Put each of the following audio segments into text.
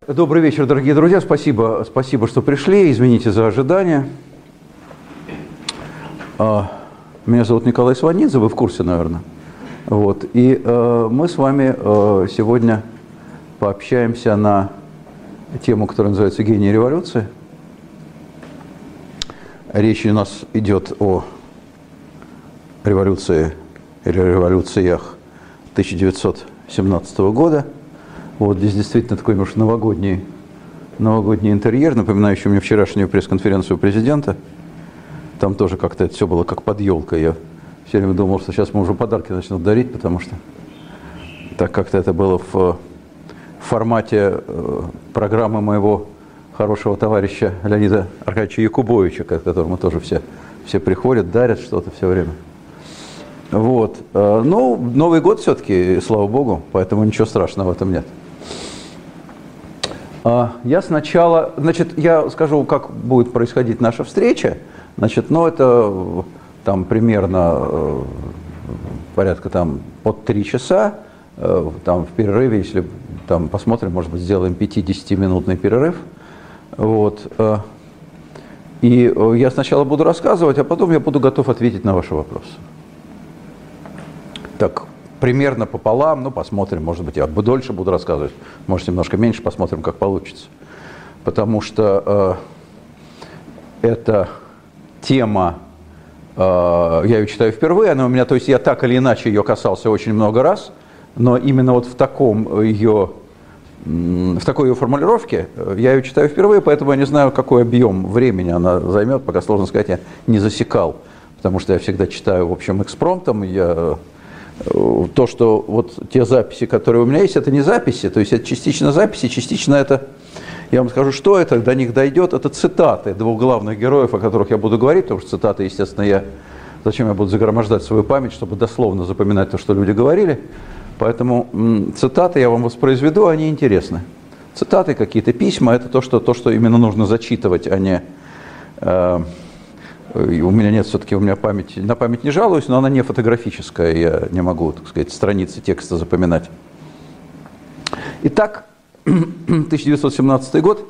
Добрый вечер, дорогие друзья. Спасибо, что пришли. Извините за ожидание. Меня зовут Николай Сванидзе, вы в курсе, наверное. Вот. И мы с вами сегодня пообщаемся на тему, которая называется «Гений революции». Речь у нас идет о революции или революциях 1917 года. Вот здесь действительно такой немножко новогодний интерьер, напоминающий мне вчерашнюю пресс-конференцию президента. Там тоже как-то это все было как под елкой. Я все время думал, что сейчас мы уже подарки начнут дарить, потому что так как-то это было в формате программы моего хорошего товарища Леонида Аркадьевича Якубовича, к которому тоже все приходят, дарят что-то все время. Вот. Ну, Новый год все-таки, слава богу, поэтому ничего страшного в этом нет. Я сначала, я скажу, как будет происходить наша встреча. Это там примерно порядка под 3 часа, там в перерыве, если там посмотрим, может быть, сделаем 5-10-минутный перерыв. Вот. И я сначала буду рассказывать, а потом я буду готов ответить на ваши вопросы. Так, примерно пополам, посмотрим, может быть, я дольше буду рассказывать, может, немножко меньше, посмотрим, как получится. Потому что эта тема, я ее читаю впервые, она у меня, то есть я так или иначе ее касался очень много раз, но именно вот в такой ее формулировке я ее читаю впервые, поэтому я не знаю, какой объем времени она займет, пока сложно сказать, я не засекал, потому что я всегда читаю, в общем, экспромтом, то, что вот те записи, которые у меня есть, это не записи, то есть это частично записи, частично это, я вам скажу, что это, до них дойдет, это цитаты двух главных героев, о которых я буду говорить, потому что цитаты, естественно, зачем я буду загромождать свою память, чтобы дословно запоминать то, что люди говорили, поэтому цитаты я вам воспроизведу, они интересны. Цитаты, какие-то письма, это то, что именно нужно зачитывать, а не... У меня нет, все-таки на память не жалуюсь, но она не фотографическая, я не могу, так сказать, страницы текста запоминать. Итак, 1917 год,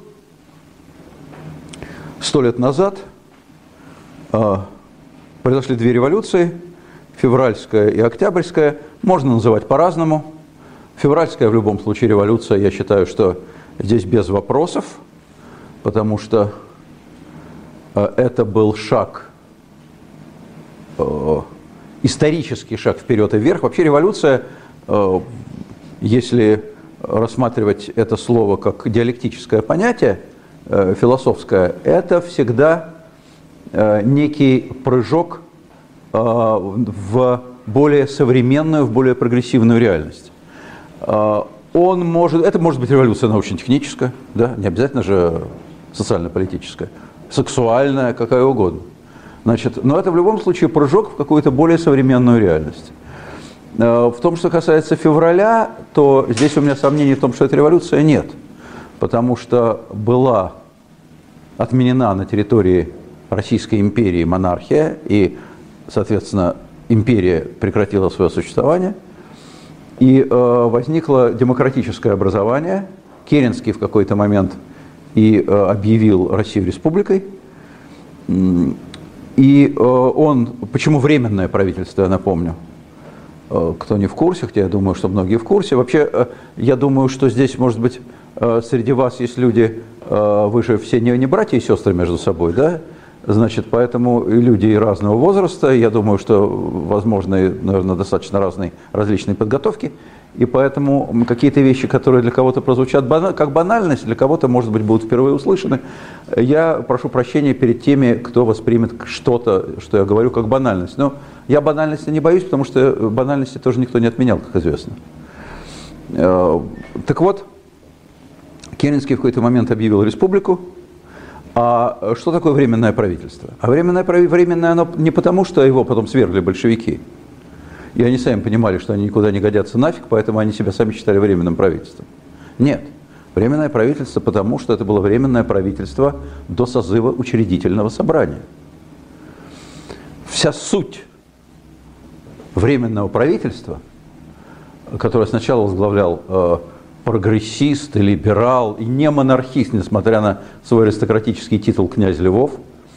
100 лет назад, произошли две революции, февральская и октябрьская, можно называть по-разному. Февральская в любом случае революция, я считаю, что здесь без вопросов, потому что это был исторический шаг вперед и вверх. Вообще революция, если рассматривать это слово как диалектическое понятие, философское, это всегда некий прыжок в более современную, в более прогрессивную реальность. Это может быть революция научно-техническая, да, не обязательно же социально-политическая, сексуальная, какая угодно. Но это в любом случае прыжок в какую-то более современную реальность. В том, что касается февраля, то здесь у меня сомнений в том, что это революция, нет. Потому что была отменена на территории Российской империи монархия, и, соответственно, империя прекратила свое существование, и возникло демократическое образование. Керенский в какой-то момент и объявил Россию республикой. И почему временное правительство, я напомню, кто не в курсе, хотя я думаю, что многие в курсе. Вообще, я думаю, что здесь, может быть, среди вас есть люди, вы же все не братья и сестры между собой, да? Поэтому и люди и разного возраста, я думаю, что возможны, наверное, достаточно различные подготовки. И поэтому какие-то вещи, которые для кого-то прозвучат как банальность, для кого-то, может быть, будут впервые услышаны. Я прошу прощения перед теми, кто воспримет что-то, что я говорю, как банальность. Но я банальности не боюсь, потому что банальности тоже никто не отменял, как известно. Так вот, Керенский в какой-то момент объявил республику. А что такое временное правительство? А временное оно не потому, что его потом свергли большевики. И они сами понимали, что они никуда не годятся нафиг, поэтому они себя сами считали временным правительством. Нет. Временное правительство потому, что это было временное правительство до созыва учредительного собрания. Вся суть временного правительства, которое сначала возглавлял прогрессист и либерал, и не монархист, несмотря на свой аристократический титул князь Львов.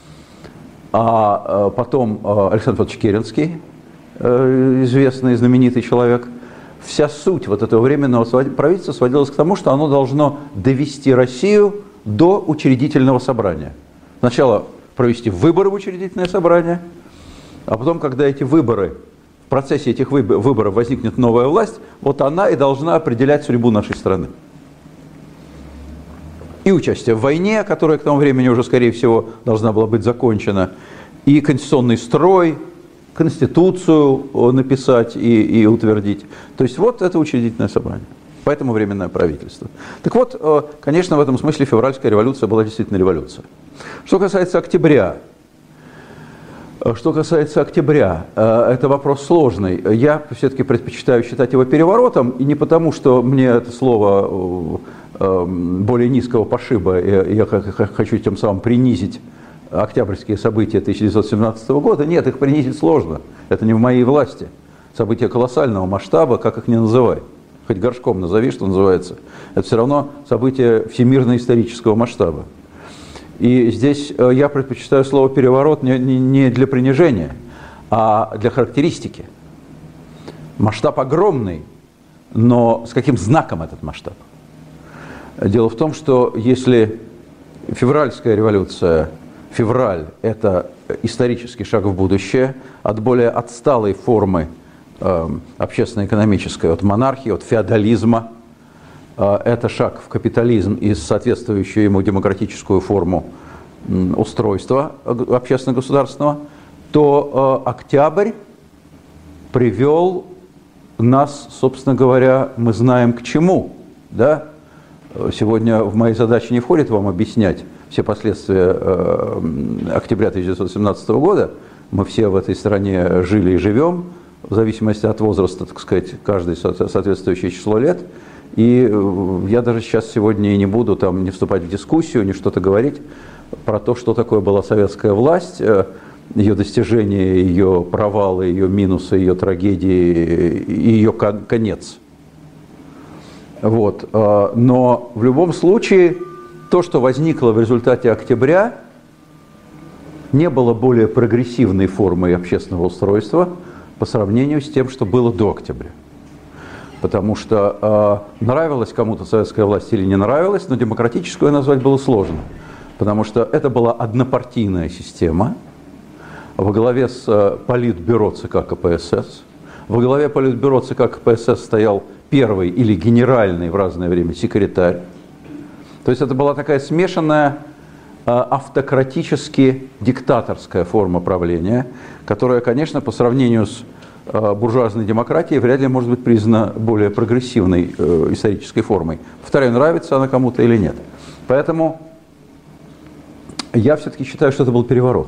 А потом Александр Федорович Керенский, известный, знаменитый человек. Вся суть вот этого временного правительства сводилась к тому, что оно должно довести Россию до учредительного собрания. Сначала провести выборы в учредительное собрание, а потом, когда эти выборы, в процессе этих выборов возникнет новая власть, вот она и должна определять судьбу нашей страны. И участие в войне, которая к тому времени уже, скорее всего, должна была быть закончена, и конституционный строй, Конституцию написать и утвердить. То есть вот это учредительное собрание. Поэтому временное правительство. Так вот, конечно, в этом смысле февральская революция была действительно революция. Что касается октября, это вопрос сложный. Я все-таки предпочитаю считать его переворотом, и не потому, что мне это слово более низкого пошиба, и я хочу тем самым принизить октябрьские события 1917 года. Нет, их принизить сложно. Это не в моей власти. События колоссального масштаба, как их ни называй. Хоть горшком назови, что называется. Это все равно события всемирно-исторического масштаба. И здесь я предпочитаю слово «переворот» не для принижения, а для характеристики. Масштаб огромный, но с каким знаком этот масштаб? Дело в том, что если февральская революция, февраль – это исторический шаг в будущее от более отсталой формы общественно-экономической, от монархии, от феодализма, это шаг в капитализм и соответствующую ему демократическую форму устройства общественно-государственного, то октябрь привел нас, собственно говоря, мы знаем к чему. Да? Сегодня в мои задачи не входит вам объяснять все последствия октября 1917 года. Мы все в этой стране жили и живем, в зависимости от возраста, так сказать, каждое соответствующее число лет. И я даже сейчас сегодня и не буду там не вступать в дискуссию, не что-то говорить про то, что такое была советская власть, ее достижения, ее провалы, ее минусы, ее трагедии и ее конец. Вот. Но в любом случае то, что возникло в результате октября, не было более прогрессивной формой общественного устройства по сравнению с тем, что было до октября. Потому что нравилась кому-то советская власть или не нравилась, но демократическую назвать было сложно. Потому что это была однопартийная система во главе с Политбюро ЦК КПСС. Во главе Политбюро ЦК КПСС стоял первый или генеральный в разное время секретарь. То есть это была такая смешанная автократически-диктаторская форма правления, которая, конечно, по сравнению с буржуазной демократией вряд ли может быть признана более прогрессивной исторической формой. Повторяю, нравится она кому-то или нет. Поэтому я все-таки считаю, что это был переворот.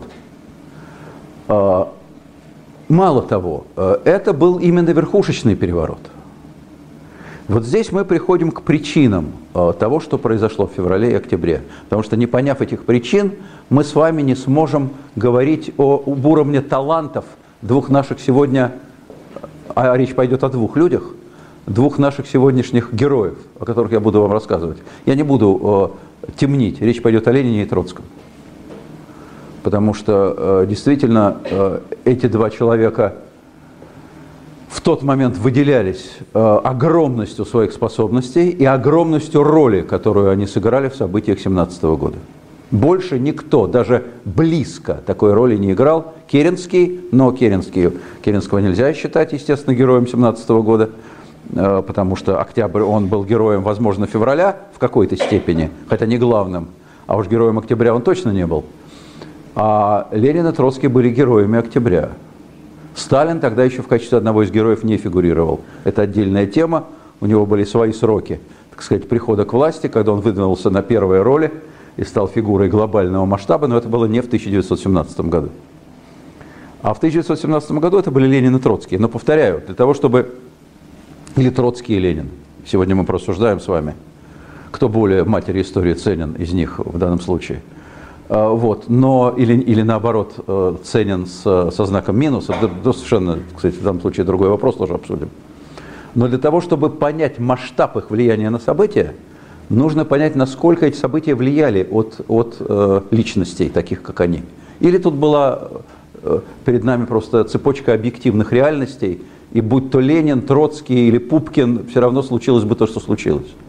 Мало того, это был именно верхушечный переворот. Вот здесь мы приходим к причинам того, что произошло в феврале и октябре. Потому что, не поняв этих причин, мы с вами не сможем говорить об уровне талантов двух наших сегодня, а речь пойдет о двух людях, двух наших сегодняшних героев, о которых я буду вам рассказывать. Я не буду темнить, речь пойдет о Ленине и Троцком. Потому что действительно эти два человека в тот момент выделялись огромностью своих способностей и огромностью роли, которую они сыграли в событиях 1917 года. Больше никто, даже близко такой роли не играл. Керенский, но Керенского нельзя считать, естественно, героем 1917 года, потому что октябрь, он был героем, возможно, февраля в какой-то степени, хотя не главным, а уж героем октября он точно не был. А Ленин и Троцкий были героями октября. Сталин тогда еще в качестве одного из героев не фигурировал. Это отдельная тема, у него были свои сроки, так сказать, прихода к власти, когда он выдвинулся на первые роли и стал фигурой глобального масштаба, но это было не в 1917 году. А в 1917 году это были Ленин и Троцкий. Но, повторяю, для того, чтобы... Или Троцкий и Ленин. Сегодня мы просуждаем с вами, кто более в матери истории ценен из них в данном случае. Вот. Но, или наоборот, ценен со знаком минус. Это совершенно, кстати, в данном случае другой вопрос тоже обсудим. Но для того, чтобы понять масштаб их влияния на события, нужно понять, насколько эти события влияли от личностей, таких как они. Или тут была перед нами просто цепочка объективных реальностей, и будь то Ленин, Троцкий или Пупкин, все равно случилось бы то, что случилось.